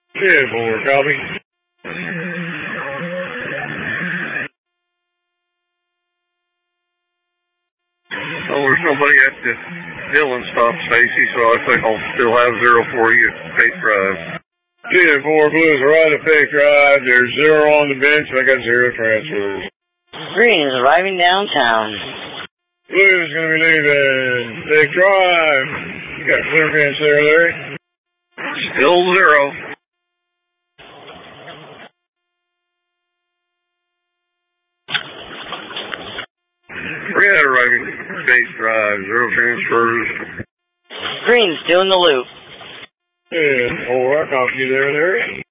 10-4, copy. Oh, there's nobody at the Dillon stop, Stacy, so I think I'll still have 0 for you at Pate Drive. 10-4, Blues right at Pate Drive. There's 0 on the bench. I got 0 transfers. Green is arriving downtown. Blues is going to be leaving Pate Drive. You got clear bench there, Larry? Still 0. Red arriving Pate Drive, 0 transfers. Green's doing the loop. 10-4, I copy you there, Larry.